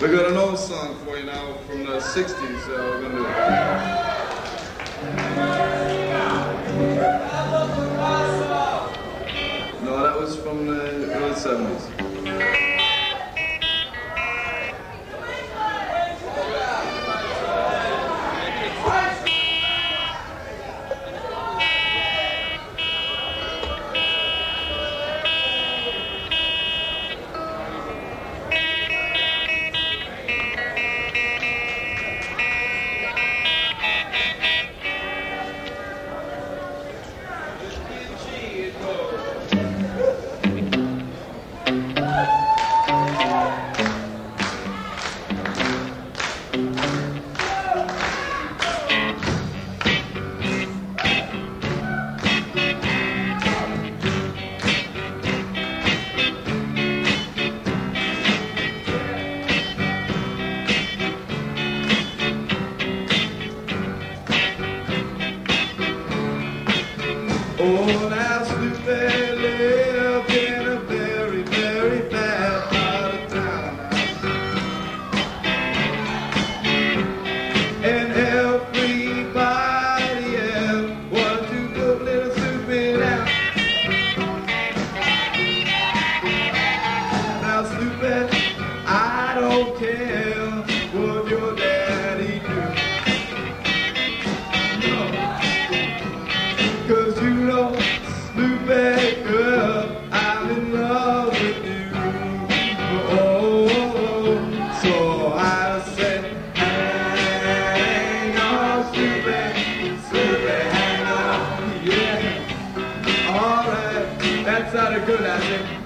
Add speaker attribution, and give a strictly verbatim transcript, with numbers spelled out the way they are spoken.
Speaker 1: We got an old song for you now from the sixties. Uh, we're gonna do it. No, that was from the early seventies. Oh, now Snoopy lived in a very, very bad part of town. And everybody else wanted to put little Snoopy down. Now Snoopy, I don't care what your daddy do. Cause you know, Snoopy girl, I'm in love with you. Oh, so I said, hang on, Snoopy, Snoopy, hang on, yeah. Alright, that sounded good, I think.